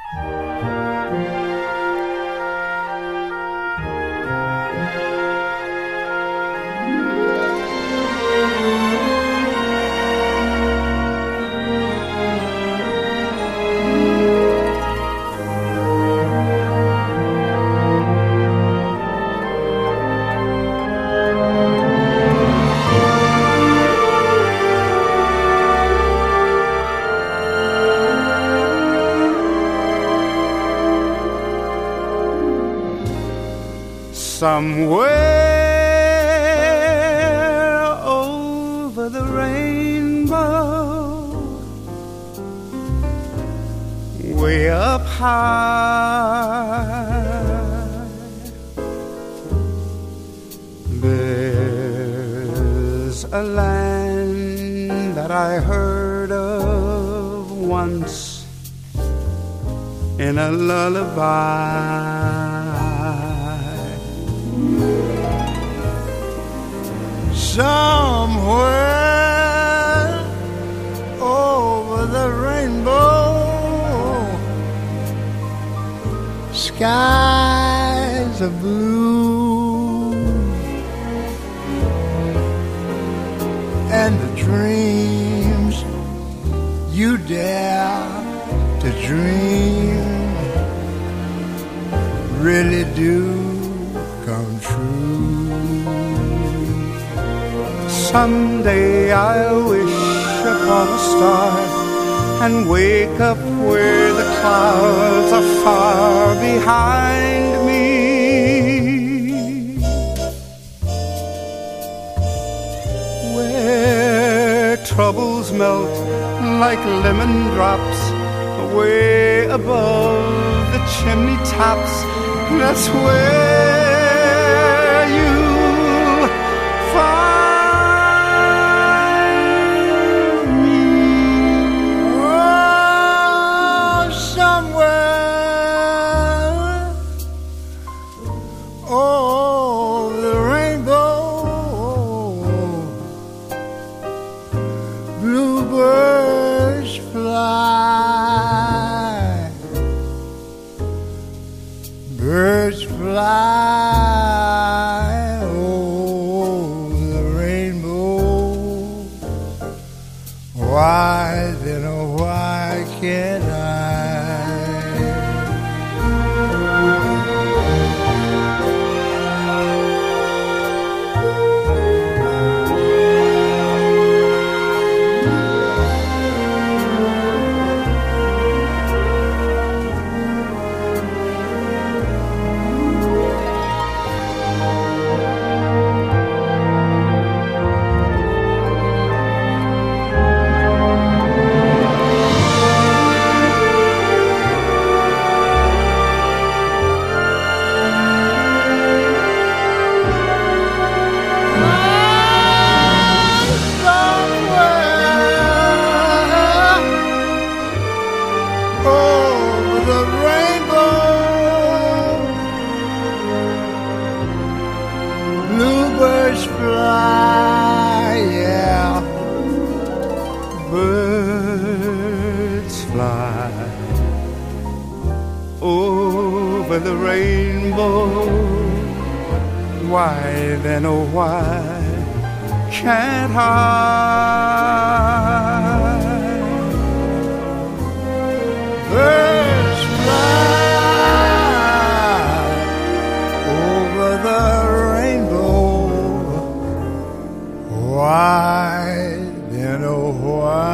Somewhere over the rainbow, way up high, there's a land that I heard of once in a lullaby. Somewhere over the rainbow, skies are blue, and the dreams you dare to dream really do come true. Someday I'll wish upon a star and wake up where the clouds are far behind me, where troubles melt like lemon drops way above the chimney tops. That's where you'll find the rainbow. Why then, oh why can't I? Birds fly over the rainbow. Why then, oh why